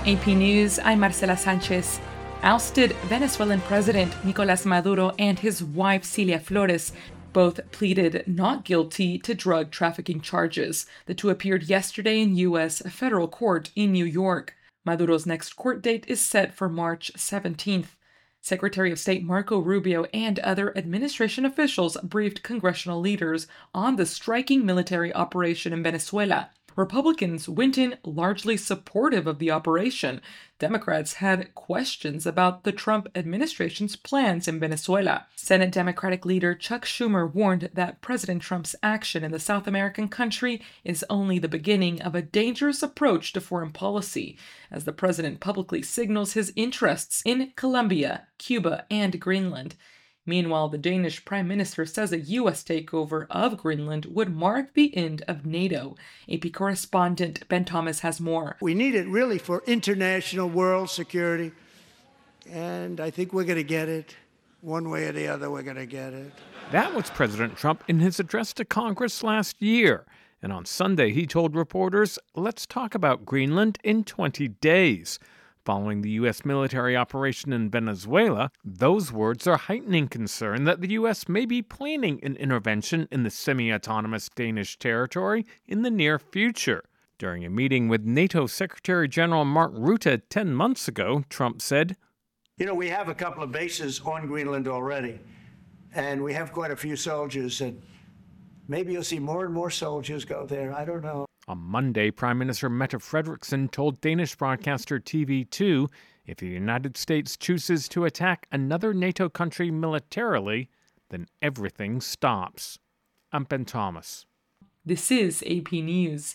AP News, I'm Marcela Sanchez. Ousted Venezuelan President Nicolás Maduro and his wife Cilia Flores both pleaded not guilty to drug trafficking charges. The two appeared yesterday in U.S. federal court in New York. Maduro's next court date is set for March 17th. Secretary of State Marco Rubio and other administration officials briefed congressional leaders on the striking military operation in Venezuela. Republicans went in largely supportive of the operation. Democrats had questions about the Trump administration's plans in Venezuela. Senate Democratic leader Chuck Schumer warned that President Trump's action in the South American country is only the beginning of a dangerous approach to foreign policy, as the president publicly signals his interests in Colombia, Cuba, and Greenland. Meanwhile, the Danish Prime Minister says a U.S. takeover of Greenland would mark the end of NATO. AP correspondent Ben Thomas has more. We need it really for international world security, and I think we're going to get it. One way or the other, we're going to get it. That was President Trump in his address to Congress last year. And on Sunday, he told reporters, let's talk about Greenland in 20 days. Following the U.S. military operation in Venezuela, those words are heightening concern that the U.S. may be planning an intervention in the semi-autonomous Danish territory in the near future. During a meeting with NATO Secretary General Mark Rutte 10 months ago, Trump said, we have a couple of bases on Greenland already, and we have quite a few soldiers, and maybe you'll see more and more soldiers go there. I don't know. On Monday, Prime Minister Mette Frederiksen told Danish broadcaster TV2 if the United States chooses to attack another NATO country militarily, then everything stops. I'm Ben Thomas. This is AP News.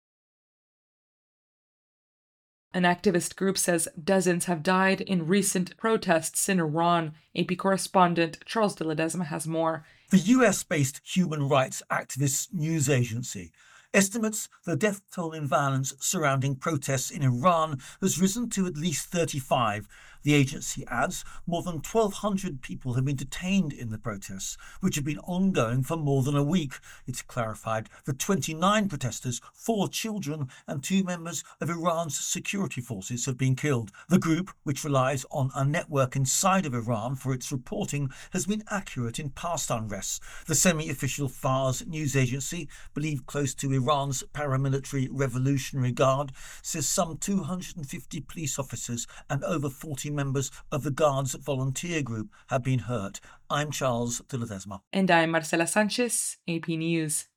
An activist group says dozens have died in recent protests in Iran. AP correspondent Charles de Ledesma has more. The US-based human rights activist news agency estimates the death toll in violence surrounding protests in Iran has risen to at least 35. The agency adds more than 1,200 people have been detained in the protests, which have been ongoing for more than a week. It's clarified that 29 protesters, 4 children and 2 members of Iran's security forces have been killed. The group, which relies on a network inside of Iran for its reporting, has been accurate in past unrests. The semi-official Fars news agency, believed close to Iran's paramilitary Revolutionary Guard, says some 250 police officers and over 40 members of the Guard's volunteer group have been hurt. I'm Charles de Ledesma. And I'm Marcela Sanchez, AP News.